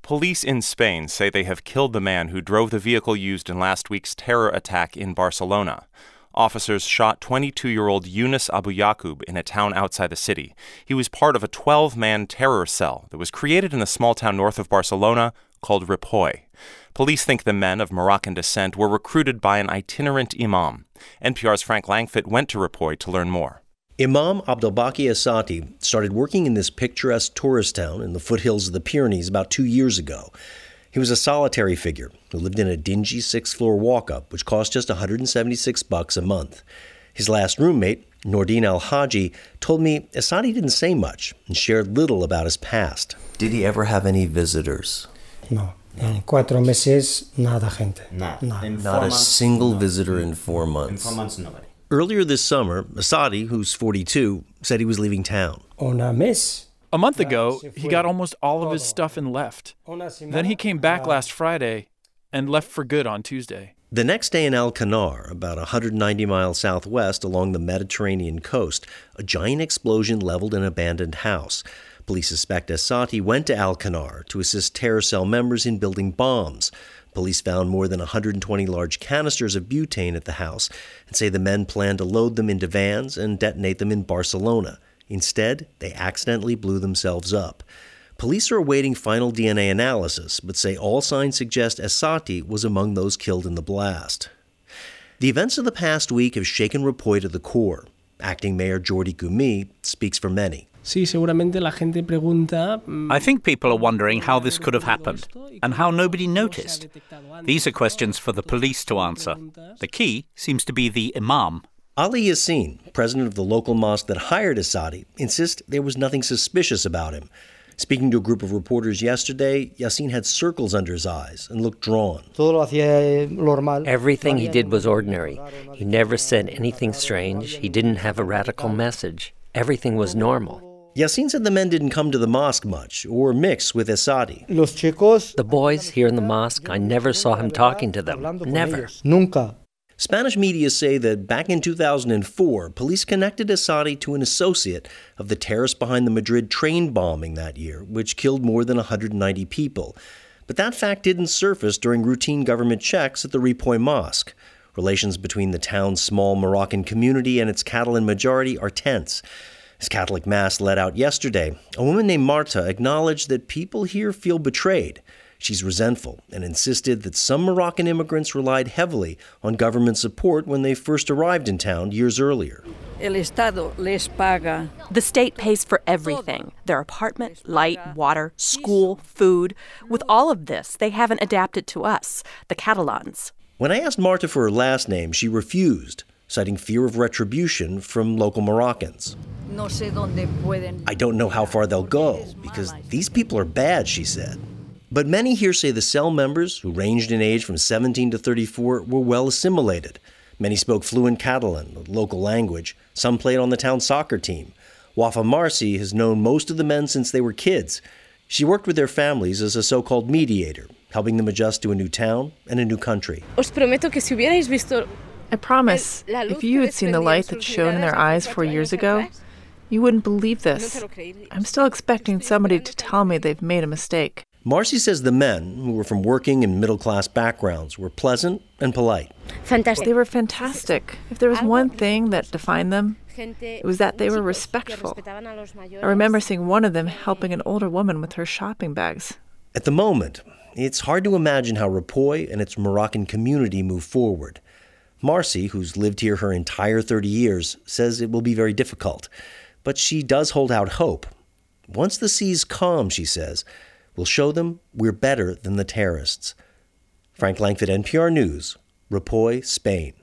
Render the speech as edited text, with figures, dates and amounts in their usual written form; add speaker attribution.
Speaker 1: Police in Spain say they have killed the man who drove the vehicle used in last week's terror attack in Barcelona. Officers shot 22-year-old Yunus Abu Yaqub in a town outside the city. He was part of a 12-man terror cell that was created in a small town north of Barcelona called Ripoll. Police think the men of Moroccan descent were recruited by an itinerant imam. NPR's Frank Langfitt went to Ripoll to learn more.
Speaker 2: Imam Abdelbaki Essati started working in this picturesque tourist town in the foothills of the Pyrenees about 2 years ago. He was a solitary figure who lived in a dingy sixth-floor walk-up, which cost just $176 a month. His last roommate, Nordine Al-Haji, told me Essati didn't say much and shared little about his past. Did he ever have any visitors?
Speaker 3: No. En 4 meses, nada gente.
Speaker 2: Not a single visitor in 4 months.
Speaker 4: In 4 months, nobody.
Speaker 2: Earlier this summer, Essati, who's 42, said he was leaving town.
Speaker 5: A month ago, he got almost all of his stuff and left. Then he came back last Friday and left for good on Tuesday.
Speaker 2: The next day in Alcanar, about 190 miles southwest along the Mediterranean coast, a giant explosion leveled an abandoned house. Police suspect Essati went to Alcanar to assist terror cell members in building bombs. Police found more than 120 large canisters of butane at the house and say the men planned to load them into vans and detonate them in Barcelona. Instead, they accidentally blew themselves up. Police are awaiting final DNA analysis, but say all signs suggest Essati was among those killed in the blast. The events of the past week have shaken Ripoll to the core. Acting Mayor Jordi Gumi speaks for many.
Speaker 6: I think people are wondering how this could have happened and how nobody noticed. These are questions for the police to answer. The key seems to be the imam.
Speaker 2: Ali Yassin, president of the local mosque that hired Essati, insists there was nothing suspicious about him. Speaking to a group of reporters yesterday, Yassin had circles under his eyes and looked drawn.
Speaker 7: Everything he did was ordinary. He never said anything strange. He didn't have a radical message. Everything was normal.
Speaker 2: Yassin said the men didn't come to the mosque much or mix with Essati.
Speaker 7: The boys here in the mosque, I never saw him talking to them. Never.
Speaker 2: Spanish media say that back in 2004, police connected Essati to an associate of the terrorists behind the Madrid train bombing that year, which killed more than 190 people. But that fact didn't surface during routine government checks at the Ripoll Mosque. Relations between the town's small Moroccan community and its Catalan majority are tense. As Catholic Mass let out yesterday, a woman named Marta acknowledged that people here feel betrayed. She's resentful and insisted that some Moroccan immigrants relied heavily on government support when they first arrived in town years earlier.
Speaker 8: The state pays for everything: their apartment, light, water, school, food. With all of this, they haven't adapted to us, the Catalans.
Speaker 2: When I asked Marta for her last name, she refused, citing fear of retribution from local Moroccans. I don't know how far they'll go, because these people are bad, she said. But many here say the cell members, who ranged in age from 17 to 34, were well assimilated. Many spoke fluent Catalan, the local language. Some played on the town soccer team. Wafa Marci has known most of the men since they were kids. She worked with their families as a so-called mediator, helping them adjust to a new town and a new country.
Speaker 9: I promise, if you had seen the light that shone in their eyes 4 years ago, you wouldn't believe this. I'm still expecting somebody to tell me they've made a mistake.
Speaker 2: Marcy says the men, who were from working and middle-class backgrounds, were pleasant and polite.
Speaker 9: They were fantastic. If there was one thing that defined them, it was that they were respectful. I remember seeing one of them helping an older woman with her shopping bags.
Speaker 2: At the moment, it's hard to imagine how Ripoll and its Moroccan community move forward. Marcy, who's lived here her entire 30 years, says it will be very difficult. But she does hold out hope. Once the seas calm, she says, we'll show them we're better than the terrorists. Frank Langfitt, NPR News, Ripoll, Spain.